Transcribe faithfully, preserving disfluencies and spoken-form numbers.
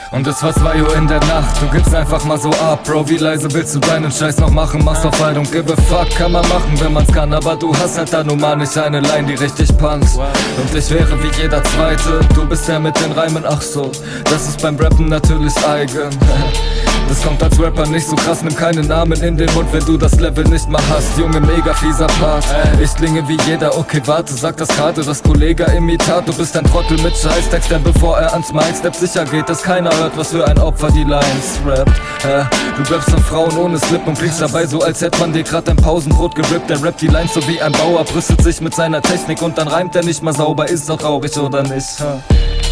Und es war zwei Uhr in der Nacht, du gibst einfach mal so ab, Bro, wie leise willst du deinen Scheiß noch machen? Machst auf I don't give a fuck, kann man machen, wenn man's kann, aber du hast halt da nun mal nicht eine Line, die richtig puncht. Und ich wäre wie jeder Zweite, du bist der mit den Reimen, ach so, das ist beim Rappen natürlich eigen. Das kommt als Rapper nicht so krass, nimm keinen Namen in den Mund, wenn du das Level nicht mal hast. Junge, mega fieser Part. Ich klinge wie jeder, okay, warte, sag das gerade, das Kollege Imitat. Du bist ein Trottel mit Scheißtext, denn bevor er ans Mic steppt, sicher geht, dass keiner hört, was für ein Opfer die Lines rappt. Äh, du rappst von Frauen ohne Slip und kriegst dabei so, als hätte man dir grad ein Pausenbrot gerippt. Der rappt die Lines so wie ein Bauer, brüstet sich mit seiner Technik und dann reimt er nicht mal sauber. Ist doch traurig oder nicht? Huh?